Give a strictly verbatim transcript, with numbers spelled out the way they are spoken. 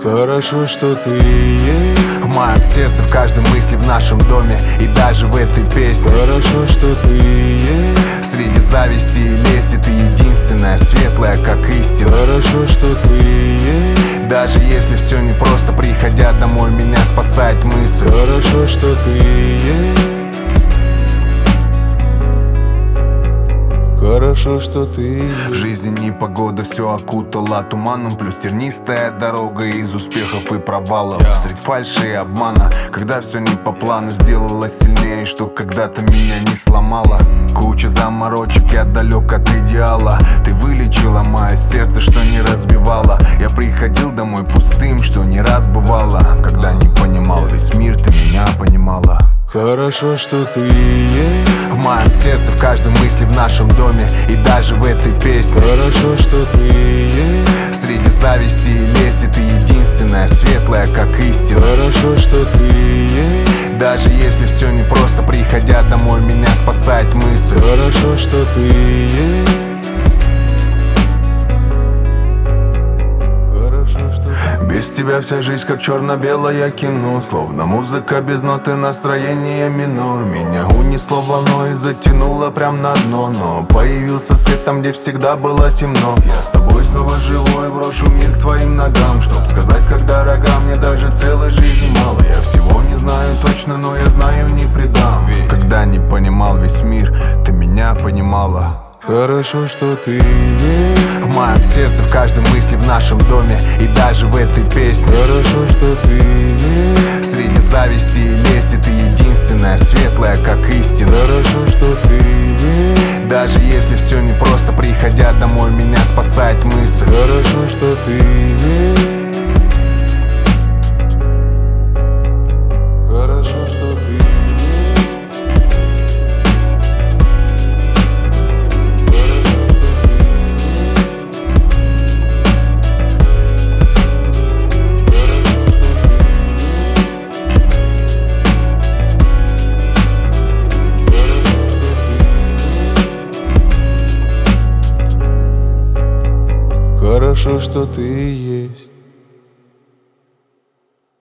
Хорошо, что ты есть в моем сердце, в каждой мысли, в нашем доме и даже в этой песне. Хорошо, что ты есть среди зависти и лести ты единственная, светлая, как истина. Хорошо, что ты есть даже если все непросто, приходя домой, меня спасает мысль. Хорошо, что ты есть Хорошо, что ты в жизни непогода все окутала туманом, плюс тернистая дорога из успехов и провалов, yeah. Средь фальши и обмана, когда все не по плану, сделала сильнее, что когда-то меня не сломало. Куча заморочек, я далек от идеала. Ты вылечила мое сердце, что не разбивала. Я приходил домой пустым, что не раз бывало. Когда не понимал весь мир, ты меня понимала. Хорошо, что ты есть в моем сердце, в каждой мысли, в нашем доме и даже в этой песне. Хорошо, что ты есть среди зависти и лести ты единственная, светлая, как истина. Хорошо, что ты есть даже если все непросто, приходя домой, меня спасает мысль. Хорошо, что ты есть без тебя вся жизнь как черно-белое кино, словно музыка без ноты, настроение минор. Меня унесло волной и затянуло прям на дно, но появился свет там, где всегда было темно. Я с тобой снова живой, брошу мир к твоим ногам, чтоб сказать, как дорога мне даже целой жизни мало. Я всего не знаю точно, но я знаю, не предам. Ведь когда не понимал весь мир, ты меня понимала. Хорошо, что ты есть в моем сердце, в каждой мысли, в нашем доме и даже в этой песне. Хорошо, что ты есть среди зависти и лести ты единственная, светлая, как истина. Хорошо, что ты есть даже если все непросто, приходя домой, меня спасает мысль. Хорошо, что ты есть Хорошо, что ты есть Хорошо, что ты есть